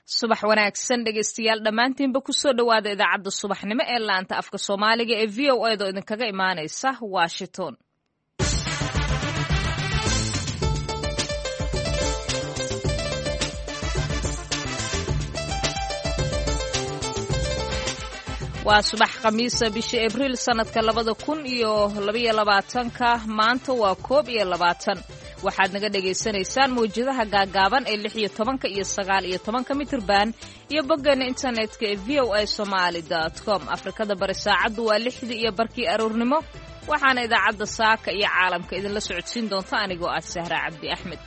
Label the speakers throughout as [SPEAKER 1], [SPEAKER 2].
[SPEAKER 1] subax wanaagsan dhegeystayaal dhammaantiinba ku soo dhowaada idaacadda subaxnimo ee laanta afka soomaaliga ee v o a da idinkaga imaanaysa washington. waa subax khamiisa bisha abriil sanadka 2022 maanta waa 21. waxaad naga dhagaysanaysaan mawjadaha gaagaaban ee 16 iyo 19 mitirban iyo boggeena internetka ee voasomali.com. afrikada bari saacaddu waa 6 iyo barkii aroornimo. waxaana idaacadda saaka iyo caalamka idinla socodsiin doonta anigoo ah Sahra Cabdi Axmed.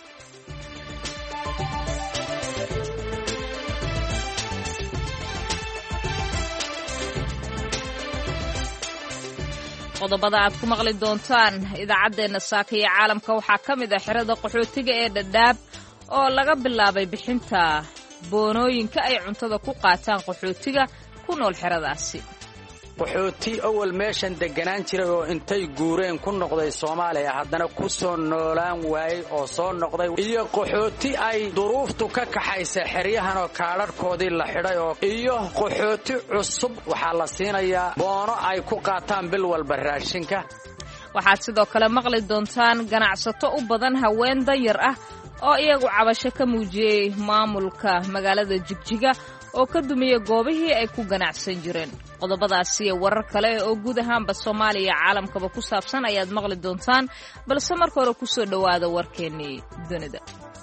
[SPEAKER 1] qodobada aad ku maqli doontaan idaacaddeenna saaka iyo caalamka waxaa ka mid ah xerada qaxootiga ee Dhadhaab oo laga bilaabay bixinta boonooyinka ay cuntada ku qaataan qaxootiga ku nool xeradaasi.
[SPEAKER 2] qaxooti awal meeshan deganaan jiray oo intay guureen ku noqday Soomaaliya haddana ku soo noolaan waayay oo soo noqday, iyo qaxooti ay duruuftu ka kaxaysay xeryahan oo kaadharkoodii la xidhay, oo iyo qaxooti cusub waxaa la siinayaa boono ay ku qaataan bil walba raashinka.
[SPEAKER 1] waxaad sidoo kale maqli doontaan ganacsato u badan haween danyar ah oo iyagu cabasho ka muujiyey maamulka magaalada Jigjiga oo ka dumiya goobihii ay ku ganacsan jireen. qodobadaasi iyo warar kale oo guud ahaanba Soomaaliya iyo caalamkaba ku saabsan ayaad maqli doontaan, balse marka hore ku soo dhowaada warkeennii dunida.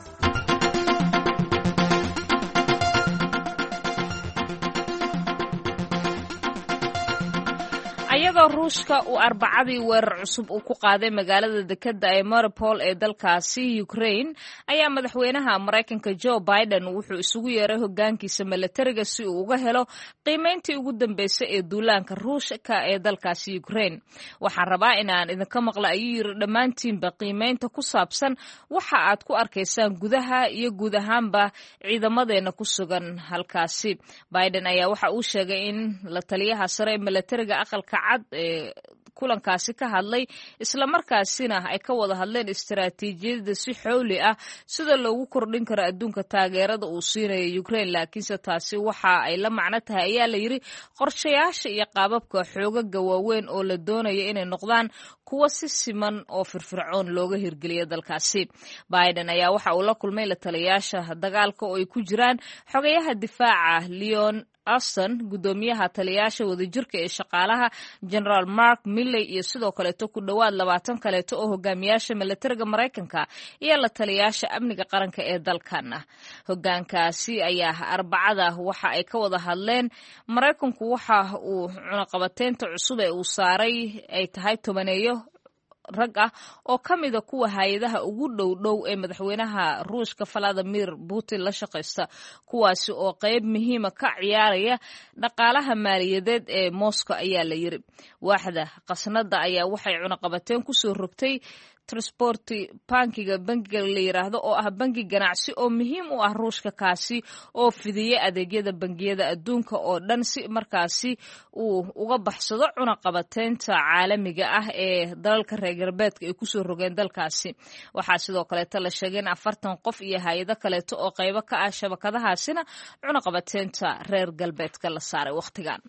[SPEAKER 1] ayadoo ruushka uu arbacadii weerar cusub uu ku qaaday magaalada dekedda ee Mariupol ee dalkaasi Ukraine, ayaa madaxweynaha Mareykanka Joe Biden wuxuu isugu yeeray hoggaankiisa milatariga si uu uga helo qiimeyntii ugu dambeysay ee duulaanka Ruushka ee dalkaasi Ukraine. waxaan rabaa inaan idinka maqla ayuu yiri dhammaantiinba qiimeynta ku saabsan waxa aad ku arkaysaan gudaha iyo guud ahaanba ciidamadeena ku sugan halkaasi. Biden ayaa waxa uu sheegay in la taliyaha sare ee milatariga aqalka cad ee kulankaasi ka hadlay, isla markaasina ay ka wada hadleen istiraatiijiyadda si xowli ah sida loogu kordhin karo adduunka taageerada uu siinayo Ukraine. laakiinse taasi waxa ay la macno tahay ayaa la yiri qorshayaasha iyo qaababka xoogaga waaweyn oo la doonayo inay noqdaan kuwa si siman oo firfircoon looga hirgeliyo dalkaasi. Biden ayaa waxa uu la kulmay la taliyaasha dagaalka oo ay ku jiraan xogayaha difaaca Leon Austin, gudoomiyaha taliyaasha wadajirka ee shaqaalaha General Mark Milley, iyo sidoo kaleeto ku dhowaad 20 kaleeto oo hogaamiyaasha milatariga Mareykanka iyo la taliyaasha amniga qaranka ee dalkan. hoggaankaasi ayaa arbacada waxa ay ka wada hadleen Mareykanku waxa uu cunaqabateynta cusub ee uu saaray ay tahay 10 rag ah oo ka mida kuwa hay'adaha ugu dhow ee madaxweynaha Ruushka Vladimir Putin la shaqeysta, kuwaasi oo qayb muhiima ka ciyaaraya dhaqaalaha maaliyadeed ee Moscow ayaa la yiri. waaxda qasnada ayaa waxay cunaqabateen ku soo rogtay Transport bankiga la yiraahdo oo ah bangi ganacsi oo muhiim u ah Ruushka, kaasi oo fidiya adeegyada bangiyada adduunka oo dhan si markaasi uu uga baxsado cunaqabateynta caalamiga ah ee dalalka reer galbeedka ay ku soo rogeen dalkaasi. waxaa sidoo kaleeto la sheegay in 40 qof iyo hay'ado kaleeto oo qaybo ka ah shabakadahaasina cunaqabateynta reer galbeedka la saaray waqtigan.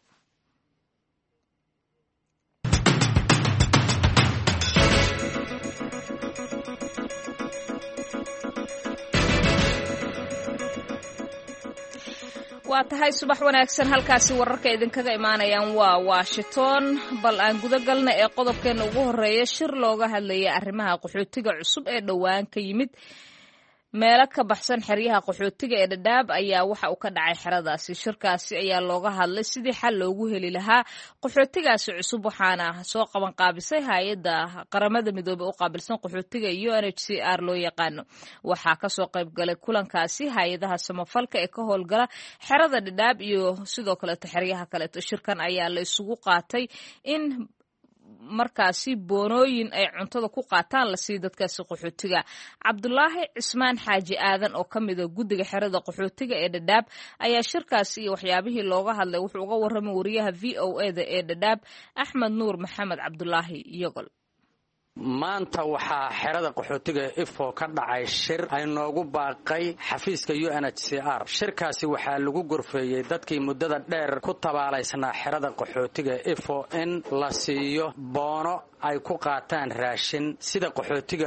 [SPEAKER 1] waa tahay subax wanaagsan, halkaasi wararka idinkaga imaanayaan waa Washington. bal aan guda galna ee qodobkeena ugu horeeya. shir looga hadlayay arrimaha qaxootiga cusub ee dhowaan ka yimid meelo ka baxsan xeryaha qaxootiga ee Dhadhaab ayaa waxa uu ka dhacay xeradaasi. shirkaasi ayaa looga hadlay sidii xal loogu heli lahaa qaxootigaasi cusub, waxaana soo qaban qaabisay hay'adda qaramada midoobay u qaabilsan qaxootiga UNHCR loo yaqaano. waxaa ka soo qayb galay kulankaasi hay'adaha samafalka ee ka howlgala xerada Dhadhaab iyo sidoo kale xeryaha kale. shirkan ayaa la isugu qaatay in markaasi boonooyin ay cuntada ku qaataan la sii dadkaasi qaxootiga. Cabdulaahi Cismaan Xaaji Aadan oo ka mid ah guddiga xerada qaxootiga ee Dhadhaab ayaa shirkaasi iyo waxyaabihii looga hadlay wuxuu uga warramay wariyaha VOA da ee Dhadhaab Axmed Nuur Maxamed Cabdulaahi Yogol.
[SPEAKER 2] maanta waxaa xerada qaxootiga ifo ka dhacay shir ay noogu baaqay xafiiska UNHCR. shirkaasi waxaa lagu gorfeeyey dadkii muddada dheer ku tabaalaysnaa xerada qaxootiga ifo in la siiyo boono ay ku qaataan raashin sida qaxootiga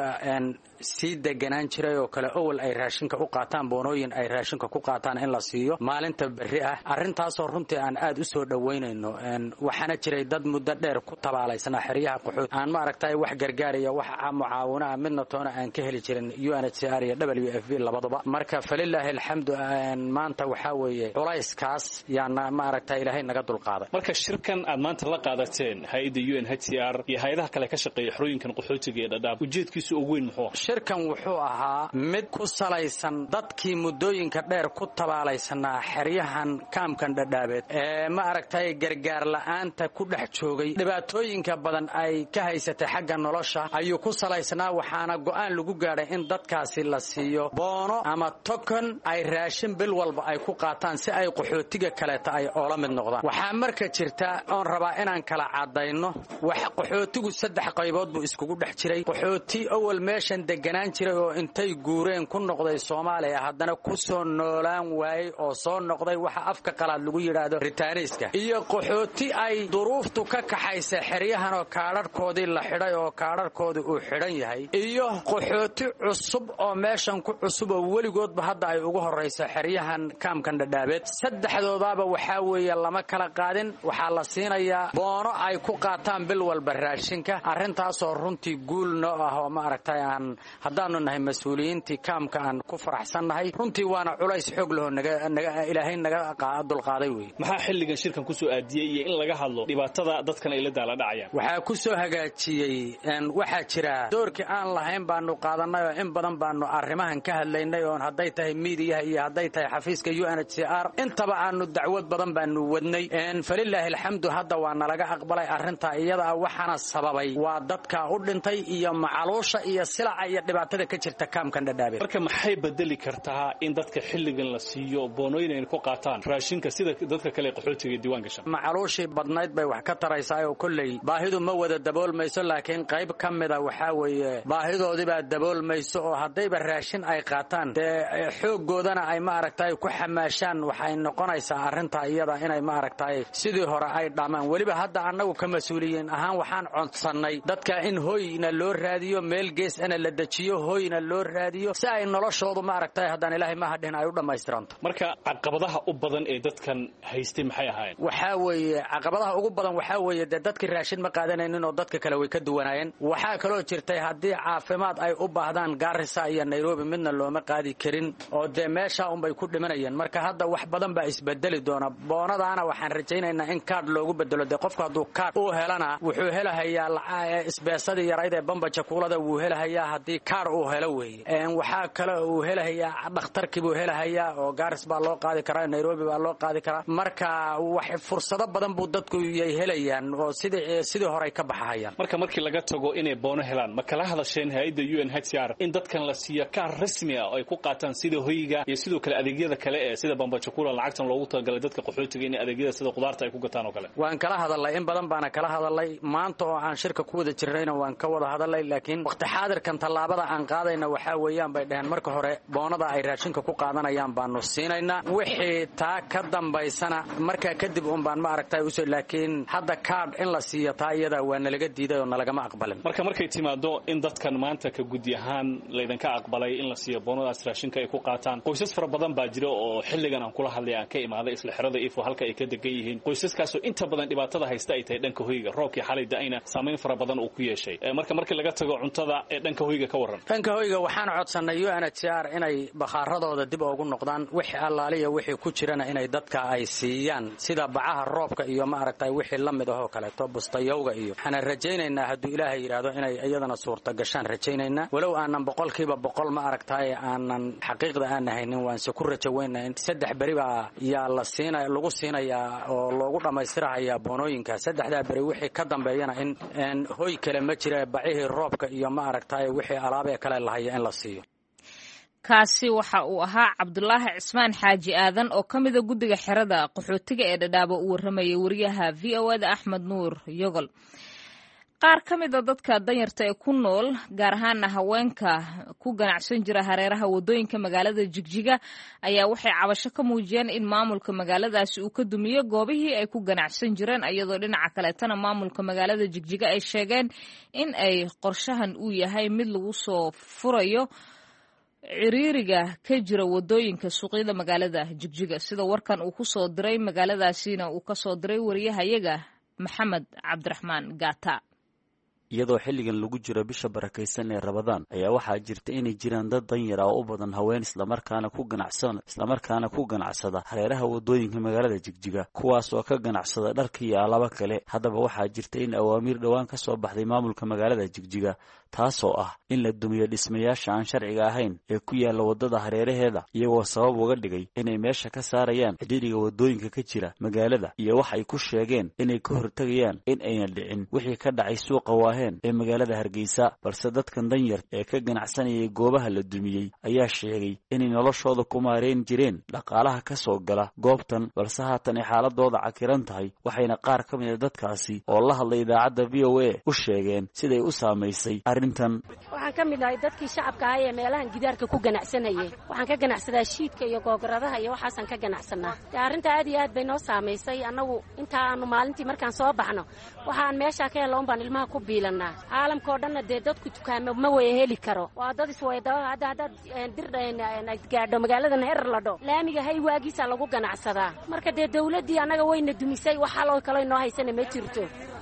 [SPEAKER 2] sii deganaan jiray oo kale awal ay raashinka u qaataan boonooyin ay raashinka ku qaataan in la siiyo maalinta berri ah. arrintaasoo runtii aan aad u soo dhowaynayno waxaana jiray dad muddo dheer ku tabaalaysnaa xeryaha qaxoot aan maaragtay wax gargaaraya wax mucaawino ah midna toona aan ka heli jirin UNHCR iyo WFP labaduba. marka falilaahi alxamdu maanta waxaa weeye culayskaas yaana maaragtay ilaahay naga dulqaaday.
[SPEAKER 3] marka shirkan aad maanta la qaadateen hay'adda UNHCR iyo hay'adaha kale ka shaqeeya xorooyinkan qaxootiga ee Dadaab ujeedkiisu ugu weyn muxuu ahaa?
[SPEAKER 2] shirkan wuxuu ahaa mid ku salaysan dadkii muddooyinka dheer ku tabaalaysnaa xeryahan kaamkan dhadhaabeed ee ma aragtay gargaar la'aanta ku dhex joogay dhibaatooyinka badan ay ka haysatay xagga nolosha ayuu ku salaysnaa. waxaana go'aan lagu gaadhay in dadkaasi la siiyo boono ama token ay raashin bil walba ay ku qaataan si ay qaxootiga kaleeta ay oola mid noqdaan. waxaa marka jirta oon rabaa inaan kala cadayno wax qaxootigu saddex qaybood buu iskugu dhex jiray. qaxooti awal meeshan deganaan jiray oo intay guureen ku noqday Soomaaliya haddana ku soo noolaan waayay oo soo noqday waxa afka qalaad lagu yiraahdo ritaaniska, iyo qaxooti ay duruuftu ka kaxaysay xeryahan oo kaadharkoodii la xidhay oo kaadharkoodii uu xidhan yahay, iyo qaxooti cusub oo meeshan ku cusub oo weligoodba hadda ay ugu horrayso xeryahan kaamkan dhadhaabeed. saddexdoodaaba waxaa weeye lama kala qaadin. waxaa la siinayaa boono ay ku qaataan bil walba raashinka. arrintaasoo runtii guul noo ah oo ma aragtay haddaanu nahay mas-uuliyiintii kaamka aan ku faraxsannahay. runtii waana culays xoog lehoo ilaahay naga dulqaaday wey.
[SPEAKER 3] maxaa xilligan shirkan ku soo aadiyey iyo in laga hadlo dhibaatada dadkan ay la daala dhacayaan?
[SPEAKER 2] waxaa ku soo hagaajiyey waxaa jira doorkii aan lahayn baanu qaadanay oo in badan baanu arrimahan ka hadlaynay oon hadday tahay miidiyaha iyo hadday tahay xafiiska UNHCR intaba aanu dacwad badan baanu wadnay. falilaahi alxamdu hadda waa nalaga aqbalay arrintaa iyada ah. waxaana sababay waa dadka u dhintay iyo macaluusha iyo silaca iyo dhibaatada ka jirta kaamkan dhadhaabeed.
[SPEAKER 3] marka maxay bedeli kartaa in dadka xilligan la siiyo boonooyin ay ku qaataan raashinka sida dadka kale qaxootiga diiwaan gashan?
[SPEAKER 2] macaluushii badnayd bay wax ka taraysaa oo kulley baahidu ma wada daboolmayso, laakiin qayb ka mida waxaa weeye baahidoodii baa daboolmayso oo haddayba raashin ay qaataan dee xooggoodana ay ma aragtay ku xamaashaan waxay noqonaysaa arrintaa iyada inay ma aragtay sidii hore ay dhamaan. weliba hadda annagu ka mas-uuliyiin ahaan waxaan codsannay dadka in hoyna loo raadiyo, meel gees ana la dejiyo, hoyna loo raadiyo si ay noloshoodu ma aragtay haddaan ilaahay ma hadhin ay u dhammaystiranto.
[SPEAKER 3] marka caqabadaha u badan ee dadkan haystay maxay ahaayeen?
[SPEAKER 2] waxaa weeye caqabadaha ugu badan waxaa weeye dee dadkii raashin ma qaadanaynin oo dadka kale way ka duwanaayeen. waxaa kaloo jirtay haddii caafimaad ay u baahdaan Garissa iyo Nairobi midna looma qaadi karin oo dee meesha unbay ku dhimanayeen. marka hadda wax badan baa isbedeli doona. boonadaana waxaan rajaynaynaa in kaadh loogu bedelo. dee qofku hadduu kaadh uu helana wuxuu helahayaa isbeesadii yarayd ee bambaja kuulada wuu helahayaa haddii kaadh uu helo weeye. waxaa kale uu helahayaa dhakhtarkii buu helahayaa oo Garis baa loo qaadi karaa, Nairobi baa loo qaadi karaa. marka wax fursado badan buu dadku yay helayaan oo sidii hore ka baxayaan.
[SPEAKER 3] markii laga tago inay boono helaan ma kala hadasheen hay'adda UNHCR in dadkan la siiyo kaar rasmi ah oo ay ku qaataan sida hoyga iyo sidoo kale adeegyada kale ee sida bambaja kuula lacagtan loogu talagalay dadka qaxootiga in adeegyada sida qudaarta ay ku gataan oo kale?
[SPEAKER 2] waan kala hadalay in badan baana kala hadalay. maanta oo aan shirka ku wada jirnayna waan ka wada hadalay, laakiin waqti xaadirkan tallaabada aan qaadayna waxaa weeyaan bay dhaheen marka hore boonada ay raashinka ku qaadanayaan baanu siinaynaa. wixii taa ka dambaysana markaa kadib un baan ma aragtay laakiin hadda kaadh in la siiyo taa iyada waa nalaga diiday oo nalagama aqbalin.
[SPEAKER 3] markay timaado in dadkan maanta ka gudi ahaan laydanka aqbalay in la siiyo boonadaas raashinka ay ku qaataan, qoysas fara badan baa jira oo xilligan aan kula hadlay aan ka imaaday isla xerada ifo halka ay ka degan yihiin. qoysaskaasoo inta badan dhibaatada haysta ay tahay dhanka hoyga. roobkii xalay da'ayna saamayn fara badan uu ku yeeshay. markii laga tago cuntada ee dhanka hoyga ka waran?
[SPEAKER 2] dhanka hoyga waxaan codsannay UNHCR inay bakhaaradooda dib ugu noqdaan. wixii allaaliya wixii ku jirana inay dadka ay siiyaan sida bacaha roobka iyo ma aragtay wixii la mid ahoo kaleeto bustayowga iyo. waxaan rajaynaynaa hadduu ilaahay yidhaahdo inay iyadana suurta gashaan rajaynaynaa. walow aanan 100% ma aragtay aanan xaqiiqda aan haynin waanse ku rajaweynaa in 3 beri baa yaa lagu siinayaa oo loogu dhammaystirahayaa boonooyinka. 3 beri wixii ka dambeeyana in hoy kale ma jira bacihii roobka iyo ma aragtay wixii alaabee kale lahaya in la siiyo.
[SPEAKER 1] kaasi waxa uu ahaa Cabdulaahi Cismaan Xaaji Aadan oo ka mid ah guddiga xerada qaxootiga ee Dhadhaabo u waramayay wariyaha VOA-da Axmed Nuur Yogol. qaar ka mid a dadka danyarta ee ku nool gaar ahaana haweenka ku ganacsan jira hareeraha wadooyinka magaalada Jigjiga ayaa waxay cabasho ka muujiyeen in maamulka magaaladaasi uu ka dumiyo goobihii ay ku ganacsan jireen iyadoo dhinaca kaleetana maamulka magaalada Jigjiga ay sheegeen in ay qorshahan uu yahay mid lagu soo furayo ciriiriga ka jira wadooyinka suuqyada magaalada Jigjiga sida warkan uu ku soo diray magaaladaasina uu ka soo diray wariyahayaga Maxamed Cabdiraxmaan Gaata.
[SPEAKER 4] iyadoo xilligan lagu jiro bisha barakaysan ee Ramadaan ayaa waxaa jirta inay jiraan dad danyar ah oo u badan haween islamarkaana ku ganacsada hareeraha wadooyinka magaalada Jigjiga kuwaas oo ka ganacsada dharka iyo alaabo kale. haddaba waxaa jirta in awaamiir dhawaan ka soo baxday maamulka magaalada Jigjiga taasoo ah in la dumiyo dhismayaasha aan sharciga ahayn ee ku yaala wadada hareeraheeda iyagoo sabab uga dhigay inay meesha ka saarayaan xidhiidhiga wadooyinka ka jira magaalada iyo wax ay ku sheegeen inay ka hortagayaan in ayna dhicin wixii ka dhacay suuqa waaheen ee magaalada Hargeysa. balse dadkan danyar ee ka ganacsanayay goobaha la dumiyey ayaa sheegay inay noloshooda ku maareyn jireen dhaqaalaha ka soo gala goobtan balse haatan ay xaaladooda cakiran tahay waxayna qaar ka mid ah dadkaasi oo la hadlay idaacadda VOA u sheegeen siday u saamaysay
[SPEAKER 5] waxaan ka mid ahay dadkii shacabka ah ee meelahan gidaarka ku ganacsanayay. waxaan ka ganacsadaa shiidka iyo googradaha iyo waxaasan ka ganacsanaa. arrinta aad iyo aad bay noo saamaysay. annagu inta aanu maalintii markaan soo baxno waxaan meesha ka helno baan ilmaha ku biilanaa. caalamka oo dhanna dee dadku dukaamo ma way heli karo. waa dad isweyda hadda gaadho magaalada Herer Ladho laamiga hay waagiisa lagu ganacsadaa. marka dee dawladii annaga wayna dumisay waxa loo kale noo haysana ma jirto.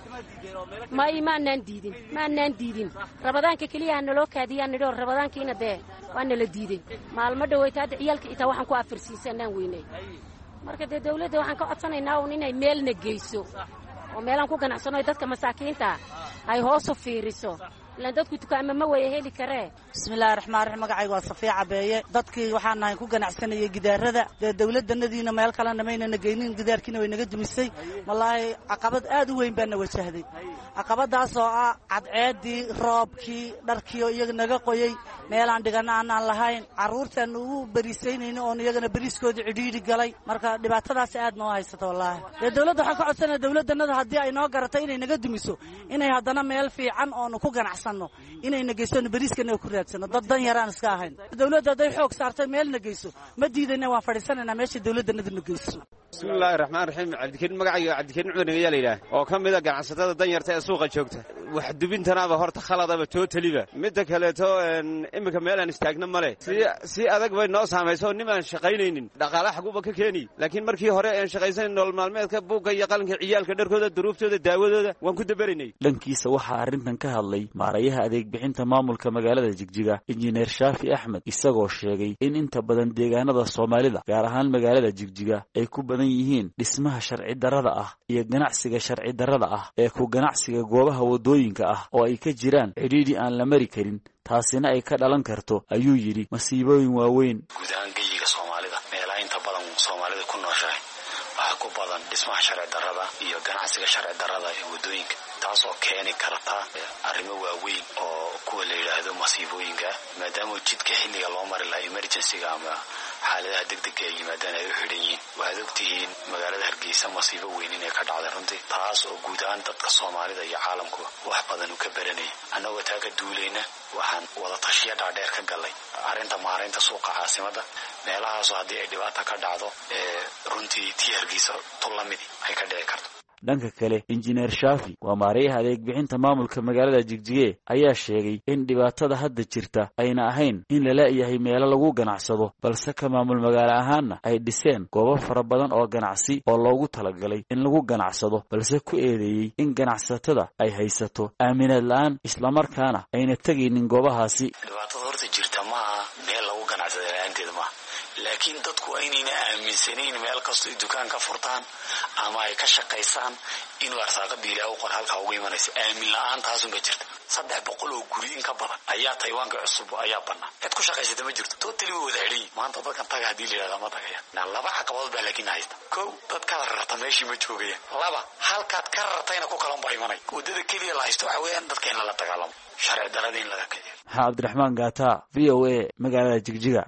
[SPEAKER 5] maanaan diidin rabadaanka kaliya naloo kaadiyaan nidho rabadaankiina dee waa nala diiday. maalmo dhaweyta hadda ciyaalka itaa waxaan ku afirsiisanaan weynay. marka dee dawladda waxaan ka codsanaynaa un inay meelna geyso oo meelaan ku ganacsano dadka masaakiinta ay hoos u fiiriso. ilaan dadku dukaamo ma way heli karee.
[SPEAKER 6] bismillaahi raxmaani raxiim. magacaygu waa Safiya Cabeeye. dadkii waxaan nahay ku ganacsanayay gidaarada. dee dawladdanadiina meel kalena maynana geynin gidaarkiina way naga dumisay. wallaahi caqabad aad u weyn baana wajahday. caqabadaas oo ah cadceedii, roobkii, dharkii oo iyaga naga qoyay meelaan dhigana aanaan lahayn. carruurtaan ugu bariisaynayno oon iyagana bariiskoodii cidhiidhi galay. marka dhibaatadaas aad noo haysata wallaahi. dee dawladda waxaan ka codsanaya dawladdanada haddii ay noo garatay inay naga dumiso inay haddana meel fiican oonu ku ganacsanno inayna geysano bariiskana ku raadsano. dad dan yaraan iska ahayn. dawladda hadday xoog saartay meelna geyso ma diidayna waan fadhiisanaynaa meesha dawladdanaduna geyso.
[SPEAKER 7] bismillaahi raxmaani raxiim. cabdikariin magacayga cabdikariin cumar ayaa la yidhaah oo ka mid a ganacsatada danyarta ee suuqa joogta. wax dubintanaaba horta khaladaba tootaliba. midda kaleeto iminka meelaan istaagna male. si adag bay noo saamayso oo nimaan shaqaynaynin dhaqaala xaguba ka keeni. laakiin markii hore aan shaqaysan nolol maalmeedka buugga iyo qalinka ciyaalka dharkooda duruuftooda daawadooda waan ku dabaraynay.
[SPEAKER 4] dhankiisa waxaa arrintan ka hadlay maarayaha adeeg bixinta maamulka magaalada Jigjiga injineer Shaafi Axmed isagoo sheegay in inta badan deegaanada Soomaalida gaar ahaan magaalada Jigjiga ay ku badan yihiin dhismaha sharci darrada ah iyo ganacsiga sharci darrada ah ee ku ganacsiga goobaha wadooyinka ah oo ay ka jiraan cidhiidhi aan la mari karin taasina ay ka dhalan karto ayuu yidhi masiibooyin waaweyn.
[SPEAKER 8] guud ahaan geyiga Soomaalida meelaha inta badan Soomaalida ku nooshahay waxaa ku badan dhismaha sharci darrada iyo ganacsiga sharci darrada ee wadooyinka taasoo keeni karta arrimo waaweyn oo kuwa la yidhaahdo masiibooyinka maadaama jidka xilliga loo mari lahaa emergency-ga ama xaaladaha degdega ay yimaadaan ay u xidhan yihiin. waxaad ogtihiin magaalada Hargeysa masiibo weyn inay ka dhacday runtii taas oo guud ahaan dadka Soomaalida iyo caalamku wax badan u ka baranayay. annagoo taa ka duulayna waxaan wada tashiya dhaadheer ka galay arrinta maaraynta suuqa caasimadda meelahaasoo haddii ay dhibaata ka dhacdo runtii tii Hargeysa tullamidi ay ka dhici karto.
[SPEAKER 4] dhanka kale injineer Shaafi waa maarayaha adeeg bixinta maamulka magaalada Jigjiga ayaa sheegay in dhibaatada hadda jirta ayna ahayn in la leeyahay meelo lagu ganacsado balse ka maamul magaalo ahaanna ay dhiseen goobo fara badan oo ganacsi oo loogu talagalay in lagu ganacsado balse ku eedeeyey in ganacsatada ay haysato aaminaad la'aan islamarkaana ayna tegaynin goobahaasi.
[SPEAKER 8] dhibaatada horta jirta maaha meel lagu ganacsado la'aanteeda maaha laakiin dadku aynayna aaminsanayn meel kastoo ay dukaan ka furtaan ama ay ka shaqaysaan inuu arsaaqada ilaahay u qor halkaa uga imanaysa. aamin la'aan taasunba jirta. 300 oo guri in ka badan ayaa Taiwanka cusub ayaa bannaan. cid ku shaqaysata ma jirto. totally wada xidhay. maanta dadkan taga haddii la yidhahdo ma tagayaan. laba caqabadood baa laakiin haysta. kow dadka rarta meeshii ma joogayaan. laba halkaad ka rartayna ku kalan baa imanay. wadada keliya la haysto waxa weeyaan dadka in la dagaalamo sharci darrada in laga kiciyo.
[SPEAKER 4] Cabdiraxmaan Gaata VOA magaalada Jigjiga.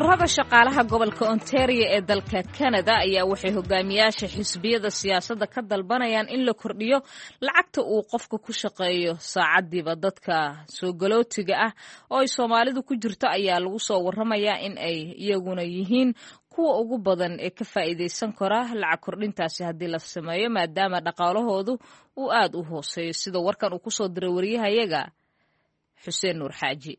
[SPEAKER 1] ururada shaqaalaha gobolka Ontario ee dalka Canada ayaa waxay hogaamiyaasha xisbiyada siyaasadda ka dalbanayaan in la kordhiyo lacagta uu qofka ku shaqeeyo saacadiiba. Dadka soo galootiga ah oo ay Soomaalidu ku jirto ayaa lagu soo waramayaa in ay iyaguna yihiin kuwa ugu badan ee ka faa'iideysan kara lacag kordhintaasi haddii la sameeyo, maadaama dhaqaalahoodu uu aad u hooseeyo, sida warkan uu ku soo diray wariyahayaga Xuseen Nuur Xaaji.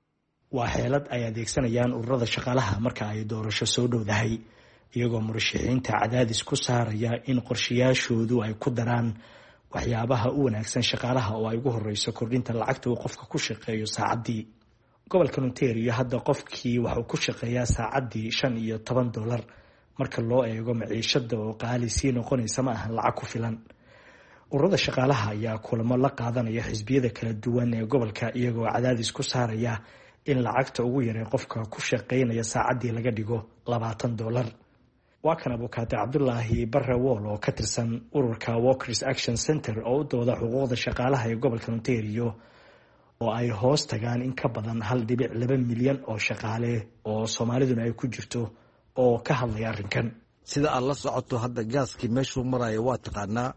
[SPEAKER 9] waa xeelad ay adeegsanayaan ururada shaqaalaha marka ay doorasho soo dhowdahay, iyagoo murashaxiinta cadaadis ku saaraya in qorshayaashoodu ay ku daraan waxyaabaha u wanaagsan shaqaalaha oo ay ugu horeyso kordhinta lacagta uu qofka ku shaqeeyo saacadii. gobolka Ontario hadda qofkii waxuu ku shaqeeyaa saacadii $15 marka loo eego maciishada oo qaali sii noqonaysa ma ahan lacag ku filan. ururada shaqaalaha ayaa kulamo la qaadanaya xisbiyada kala duwan ee gobolka, iyagoo cadaadis ku saaraya in lacagta ugu yaree qofka ku shaqeynaya saacadii laga dhigo $20. waa kan abukaate Cabdulaahi Barre Wool oo ka tirsan ururka Workers Action Center oo u dooda xuquuqda shaqaalaha ee gobolka Ontario, oo ay hoos tagaan in ka badan 1.2 milyan oo shaqaale oo Soomaaliduna ay ku jirto, oo ka hadlaya arrinkan.
[SPEAKER 10] sida aad la socoto hadda gaaskii meeshuu marayo waa taqaanaa,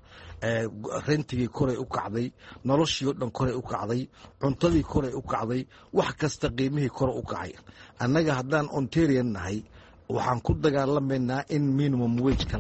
[SPEAKER 10] rentigii koray u kacday, noloshii oo dhan koray u kacday, cuntadii koray u kacday, wax kasta qiimihii kore u kacay. annaga haddaan Ontarian nahay waxaan ku dagaalamaynaa in minimum wageka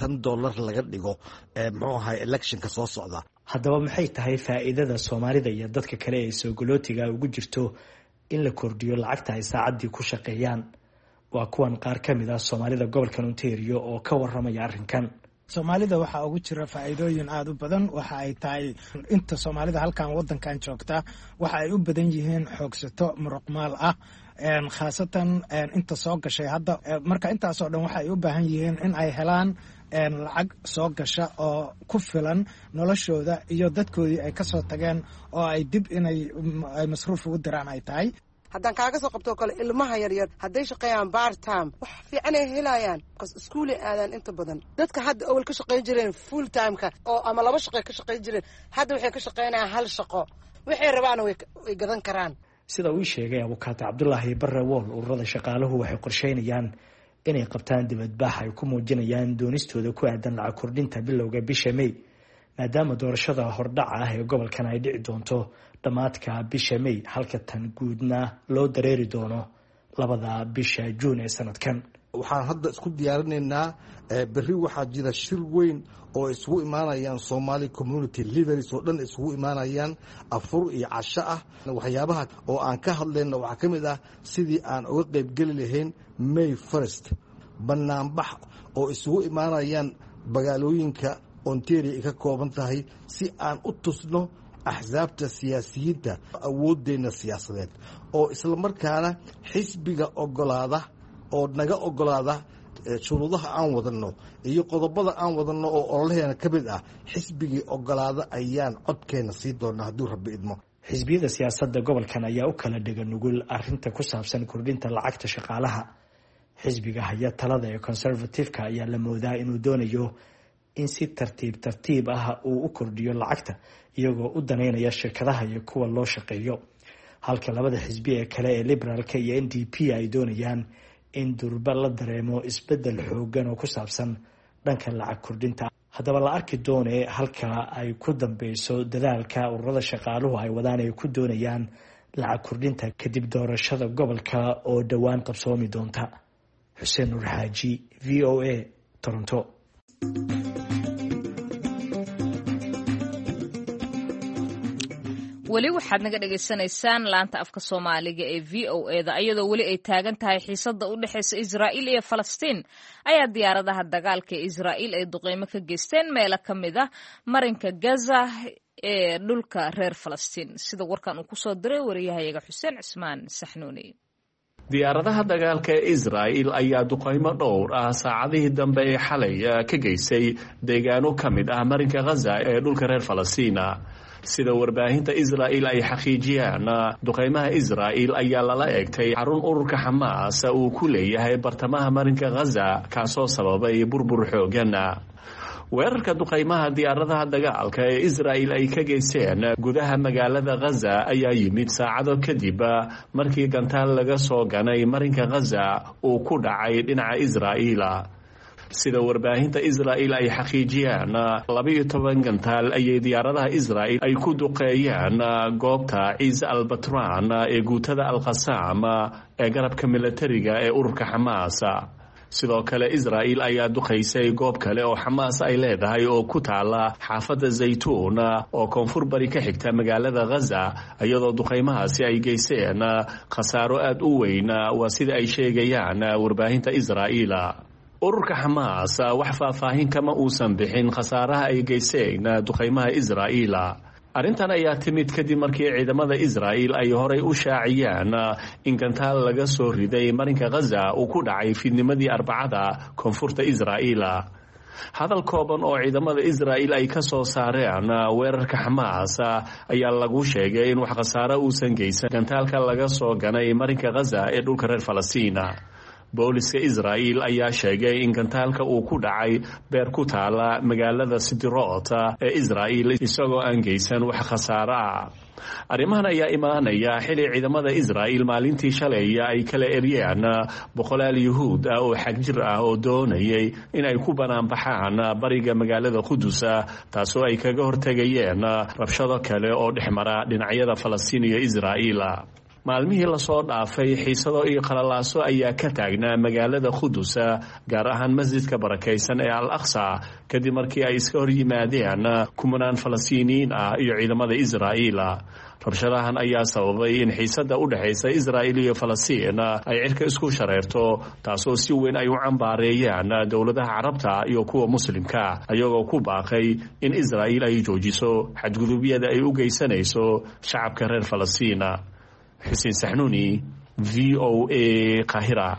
[SPEAKER 10] $20 laga dhigo muxuu ahay electionka soo socda.
[SPEAKER 9] haddaba maxay tahay faa'iidada Soomaalida iyo dadka kale ee soo galootiga ugu jirto in la kordhiyo lacagta ay saacadii ku shaqeeyaan? waa kuwan qaar ka mid ah Soomaalida gobolka Ontario oo ka waramaya arrinkan.
[SPEAKER 11] Soomaalida waxaa ugu jira faa'iidooyin aad u badan. waxa ay tahay inta Soomaalida halkan wadankan joogta waxa ay u badan yihiin xoogsato muruqmaal ah, khaasatan inta soo gashay hadda. marka intaasoo dhan waxa ay u baahan yihiin in ay helaan lacag soo gasha oo ku filan noloshooda iyo dadkoodii ay kasoo tageen, oo ay dib inay masruuf ugu diraan ay tahay.
[SPEAKER 12] haddaan kaaga soo qabto kale ilmaha yaryar hadday shaqeeyaan part time wax fiican ay helayaan, because iskuul ay aadaan inta badan. dadka hadda awal ka shaqeyn jireen full timeka oo ama 2 shaqo ka shaqeyn jireen, hadda waxay ka shaqeynayaan 1 shaqo, waxay rabaan way gadan karaan.
[SPEAKER 9] sida uu sheegay abukaate Cabdulaahi Barre Wool, ururada shaqaaluhu waxay qorsheynayaan inay qabtaan dibadbax ay ku muujinayaan doonistooda ku aadan lacag kordhinta bilowga bisha May, maadaama doorashada hordhaca ah ee gobolkan ay dhici doonto dhamaadka bisha May, halka tan guudna loo dareeri doono 2 bisha Juun ee sanadkan.
[SPEAKER 10] waxaan hadda isku diyaarinaynaa berri waxaa jira shir weyn oo isugu imaanayaan Somali community leaders oo dhan isugu imaanayaan, afur iyo casho ah. waxyaabaha oo aan ka hadlayno waxaa ka mid ah sidii aan uga qayb geli lahayn May 1st banaanbax oo isugu imaanayaan magaalooyinka Ontario ay ka kooban tahay, si aan u tusno axsaabta siyaasiyiinta awoodeena siyaasadeed, oo isla markaana xisbiga ogolaada oo naga ogolaada shuruudaha aan wadano iyo qodobada aan wadano oo ololaheena ka mid ah. xisbigii ogolaada ayaan codkeena sii doonaa hadduu Rabbi idmo.
[SPEAKER 9] xisbiyada siyaasadda gobolkan ayaa u kala dhiga nugul arrinta ku saabsan kordhinta lacagta shaqaalaha. xisbiga haya talada ee Conservative-ka ayaa la moodaa inuu doonayo in si tartiib ah uu u kordhiyo lacagta, iyagoo u daneynaya shirkadaha iyo kuwa loo shaqeeyo, halka labada xisbi ee kale ee Liberaalka iyo NDP ay doonayaan in durba la dareemo isbedel xoogan oo ku saabsan dhanka lacag kordhinta. haddaba la arki doonee halka ay ku dambeyso dadaalka ururada shaqaaluhu ay wadaan ay ku doonayaan lacag kordhinta kadib doorashada gobolka oo dhowaan qabsoomi doonta. Xuseen Nuur Xaaji, VOA, Toronto.
[SPEAKER 1] weli waxaad naga dhegaysanaysaan laanta afka Soomaaliga ee VOA-da. iyadoo weli ay taagan tahay xiisada u dhaxaysa Israa'iil iyo Falastiin, ayaa diyaaradaha dagaalka ee Israa'iil ay duqeymo ka geysteen meelo ka mid ah marinka Gaza ee dhulka reer Falastiin, sida warkan uu ku soo diray wariyahayaga Xuseen Cismaan Saxnuuni.
[SPEAKER 13] diyaaradaha dagaalka ee Israa'iil ayaa duqeymo dhowr ah saacadihii dambe ee xalay ka geysay deegaano ka mid ah marinka Gaza ee dhulka reer Falastiin. sida warbaahinta Israa'iil ay xaqiijiyaan, duqeymaha Israa'iil ayaa lala eegtay xarun ururka Xamaas uu ku leeyahay bartamaha marinka Gaza, kaasoo sababay burbur xoogan. weerarka duqaymaha diyaaradaha dagaalka ee Israa'iil ay ka geysteen gudaha magaalada Gaza ayaa yimid saacado kadib markii gantaal laga soo ganay marinka Gaza uu ku dhacay dhinaca Israa'iil. sida warbaahinta Israa'iil ay xaqiijiyeen 12 gantaal ayay diyaaradaha Israa'iil ay ku duqeeyeen goobta Ciise al-Batran ee guutada al-Qassam ee garabka militariga ee ururka Xamaas. sidoo kale Israa'iil ayaa duqeysay goob kale oo Xamaas ay leedahay oo ku taala xaafadda Zaytuun oo koonfur bari ka xigta magaalada Gaza, iyadoo duqeymahaasi ay geysteen khasaaro aad u weyn waa sida ay sheegayaan warbaahinta Israa'iil. ururka Xamaas wax faahfaahin kama uusan bixin khasaaraha ay geysteen duqeymaha Israa'iil. arrintan ayaa timid kadib markii ciidamada Israa'iil ay horay u shaaciyeen in gantaal laga soo riday marinka Gaza uu ku dhacay fiidnimadii Arbacada koonfurta Israa'iil. hadal kooban oo ciidamada Israa'iil ay ka soo saareen weerarka Xamaas ayaa lagu sheegay in wax khasaaro uusan geysan gantaalka laga soo ganay marinka Gaza ee dhulka reer Falastiin. booliska Israa'iil ayaa sheegay in gantaalka uu ku dhacay beer ku taala magaalada Sidirot ee Israa'iil isagoo aan geysan wax khasaaro ah. arrimahan ayaa imaanaya xilli ciidamada Israa'iil maalintii shalay ay kala eryeen boqolaal Yuhuud oo xagjir ah oo doonayay in ay ku banaanbaxaan bariga magaalada Qudus, taasoo ay kaga hortagayeen rabshado kale oo dhexmara dhinacyada Falastiin iyo Israa'iil. maalmihii la soo dhaafay xiisado iyo qalalaaso ayaa ka taagnaa magaalada Qudus, gaar ahaan masjidka barakaysan ee Al-Aqsa, kadib markii ay iska hor yimaadeen kumanaan Falastiiniyiin ah iyo ciidamada Israa'iil. rabshadahan ayaa sababay in xiisada u dhaxaysa Israa'iil iyo Falastiin ay cirka isku shareerto, taasoo si weyn ay u cambaareeyaan dowladaha Carabta iyo kuwa Muslimka, ayagoo ku baaqay in Israa'iil ay joojiso xadgudubyada ay u geysanayso shacabka reer Falastiin. حسين سحنوني VOA قاهرة.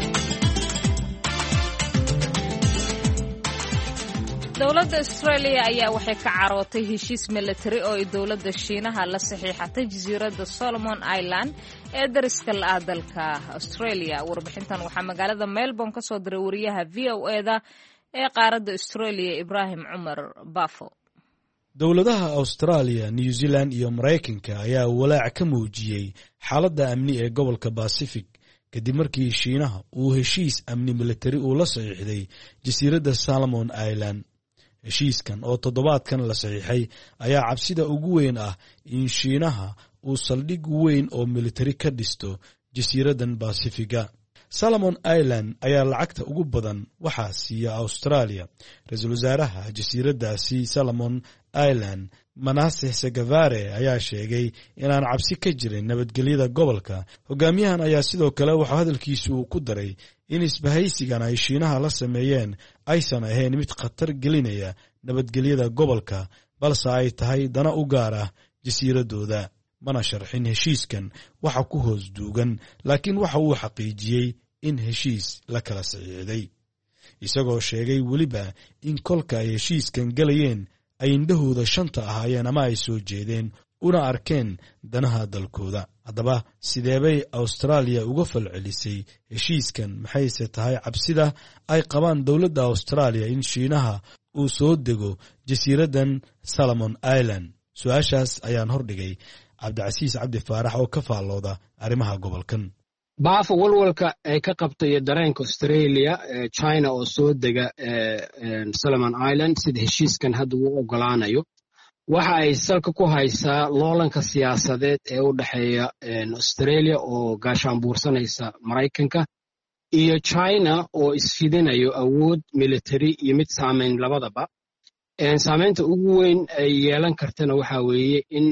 [SPEAKER 1] dowladda Australia ayaa waxay ka carootay heshiis military oo ay dowladda Shiinaha la saxiixatay jasiiradda Solomon Island ee dariska la dalka Australia. warbixintan waxaa magaalada Melbourne ka soo diray wariyaha VOA-da ee qaaradda Australia Ibrahim Cumar Bafo.
[SPEAKER 14] dowladaha Australia, New Zealand iyo Mareykanka ayaa walaac ka muujiyey xaaladda amni ee gobolka Pacific kadib markii Shiinaha uu heshiis amni military uu la saxiixday jasiiradda Solomon Island. heshiiskan oo toddobaadkan la saxiixay ayaa cabsida ugu weyn ah in Shiinaha uu saldhig weyn oo military ka dhisto jasiiraddan Pacifiga. Solomon Island ayaa lacagta ugu badan waxaa siiya Australia. ra-iisul wasaaraha jasiiraddaasi Solomon Island Manasseh Segavare ayaa sheegay inaan cabsi ka jirin nabadgelyada gobolka. hogaamiyahan ayaa sidoo kale waxaa hadalkiisu uu ku daray in isbahaysigan ay Shiinaha la sameeyeen aysan ahayn mid khatar gelinaya nabadgelyada gobolka, balse ay tahay dana u gaar ah jasiiradooda. mana sharxin heshiiskan waxa ku hoos duugan, laakiin waxa uu xaqiijiyey in heshiis la kala saxiixday, isagoo sheegay weliba in kolka ay heshiiskan galayeen ay indhahooda shanta ahaayeen ama ay soo jeedeen una arkeen danaha dalkooda. haddaba sideebay Australia uga falcelisay heshiiskan? maxayse tahay cabsida ay qabaan dowladda Australia in Shiinaha uu soo dego jasiiraddan Solomon Island? su-aashaas ayaan hordhigay cabdicasiis cabdi faarax oo ka faallooda arrimaha gobolkan.
[SPEAKER 15] baafo walwalka ay ka qabtay dareenka Australia China oo soo dega Solomon Island sida heshiiskan hadda uu ogolaanayo, waxa ay salka ku haysaa loolanka siyaasadeed ee u dhaxeeya Australia oo gaashaanbuursanaysa Mareykanka iyo China oo isfidinayo awood military iyo mid saameyn labadaba. saameynta ugu weyn ay yeelan kartana waxa weeye in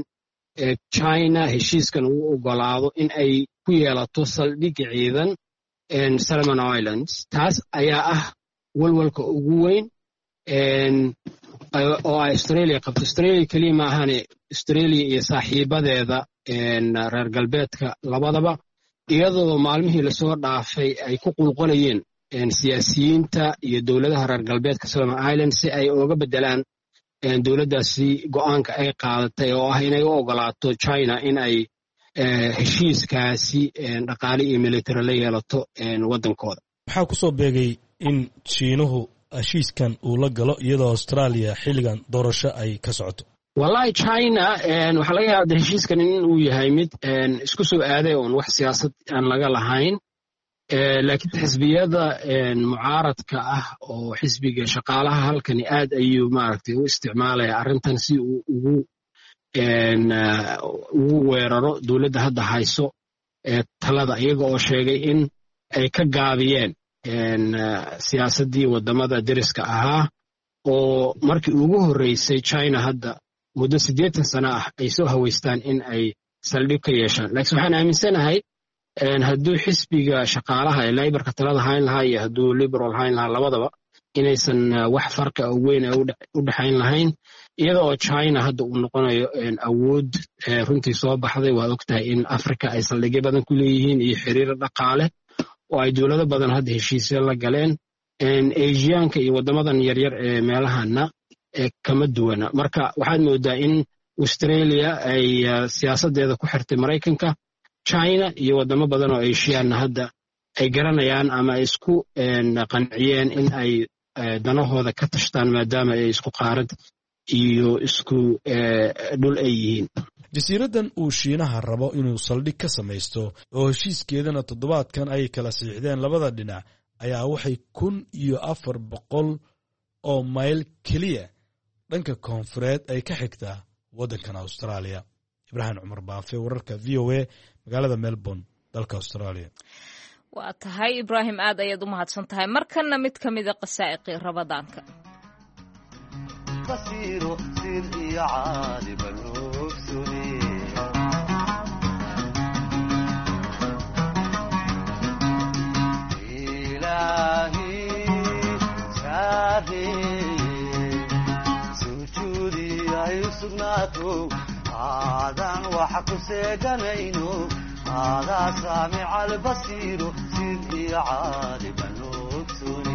[SPEAKER 15] China heshiiskan uu ogolaado in ay ku yeelato saldhig ciidan Solomon Islands. taas ayaa ah walwalka ugu weyn oo ay Australia qabto. Australia kaliya ma ahane Australia iyo saaxiibadeeda reer galbeedka labadaba, iyadoo maalmihii lasoo dhaafay ay ku qulqulayeen siyaasiyiinta iyo dowladaha reer galbeedka Solomon Island si ay uga bedelaan dowladdaasi go'aanka ay qaadatay oo ah inay u ogolaato China in ay heshiiskaasi dhaqaale iyo military la yeelato waddankooda.
[SPEAKER 14] maxaa ku soo beegay in Shiinuhu heshiiskan uu la galo iyadoo Australia xilligan doorasho ay ka socoto?
[SPEAKER 15] wallahi China waxa laga yaabaa heshiiskan in uu yahay mid isku soo aaday oo wax siyaasad aan laga lahayn laakiin xisbiyada mucaaradka ah oo xisbiga shaqaalaha halkani aad ayuu maaragtay u isticmaalaya arrintan si uu ugu weeraro dowladda hadda hayso talada iyaga oo sheegay in ay ka gaabiyeen siyaasaddii wadamada deriska ahaa oo markii ugu horreysay China hadda muddo 80 sano ah ay soo haweystaan in ay saldhig ka yeeshaan laakiin waxaan aaminsanahay hadduu xisbiga shaqaalaha ee Labourka talada hayn lahaa iyo hadduu Liberal hayn lahaa labadaba inaysan wax farqi ah weyn u dhaxayn lahayn iyada oo China hadda uu noqonayo awood runtii soo baxday waa ogtahay in Afrika ay saldhigyo badan ku leeyihiin iyo xiriir dhaqaale oo ay dawlado badan hadda heshiisyo la galeen Asiaanka iyo wadamadan yaryar ee meelahana kama duwana marka waxaad moodaa in Australia ay siyaasadeeda ku xirtay Mareykanka China iyo wadamo badan oo Asian hadda ay garanayaan ama isku qanciyeen in ay danahooda ka tashtaan maadaama ay isku qaarad iyo isku dhul ay yihiin.
[SPEAKER 14] jasiiradan uu Shiinaha rabo inuu saldhig ka samaysto oo heshiiskeedana toddobaadkan ay kala siixdeen labada dhinac ayaa waxay 1400 oo mayl keliya dhanka koonfureed ay ka xigtaa waddankan Australia. Ibrahim Cumar Baafe, wararka VOA, magaalada Melbourne, dalka Australia.
[SPEAKER 1] waa tahay Ibrahim aad ayaad u mahadsan tahay markana mid ka mid ah qasaa'iqii Ramadaanka.
[SPEAKER 16] basiiro sir iyo caali baloogsuni ilaahi saari sujuudi ay sugnaato aadan wax ku seeganayno aadaa saamic albasiiro sir iyo caali baloogsuni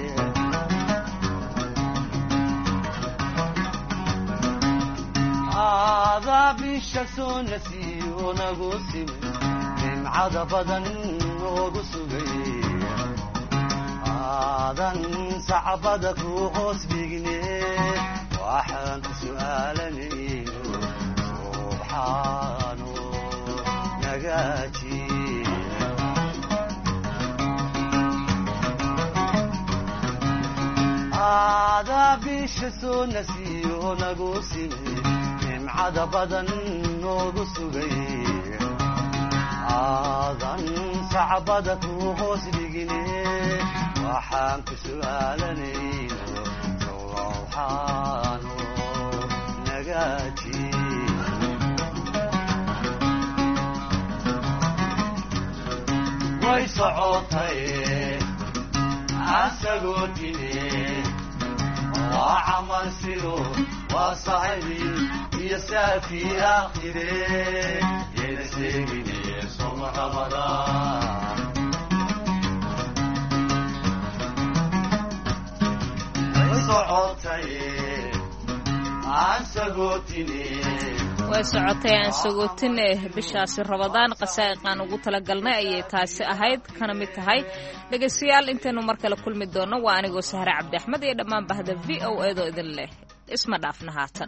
[SPEAKER 16] هذا بالشمسون نسيون قسم من عذبا وقسمي هذا صعبدك وقوس بجني واحد سؤالني سبحانه نجاتي هذا بالشمسون نسيون قسم عدا بدن وقصوغي آذان صعبدك وغوص بيقني وحانك سؤالني سوحانو نقاتي ويسعوطي عسقوتني وعمل سيرو وصعبي يسافي آخره ينسيني صوم رمضان وصعوتي عن سقوتني
[SPEAKER 1] وسعتي aan sagootine bishaasi Ramadaan qasaa'iqan ugu tala galnay ayay taasi ahayd kana mid tahay dhageystayaal inteenu mar kale kulmi doono waa anigoo Sahra Cabdi Axmed iyo dhammaan bahda VOA do idin leh isma dhaafna haatan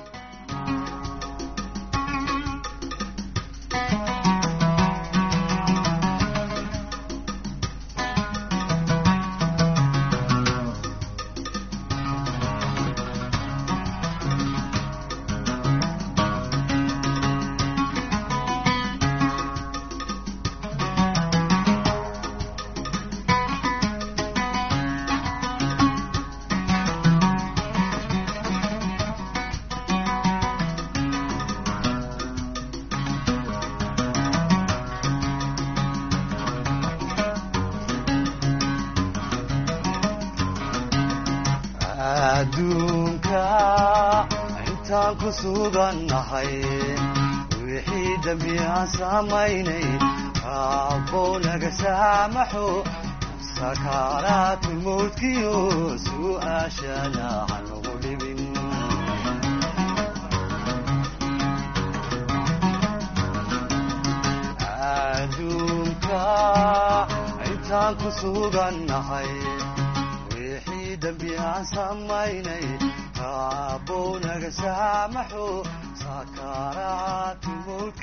[SPEAKER 16] adduunka intaan ku sugannahay wixii dambi aan samaynay rabbow naga saamaxo sakaaraatu mawdkiyo su'aashana hanugu dhibin adduunka intaan ku sugannahay dembi aan samaynay rabow naga saamaxo sakaraati mulk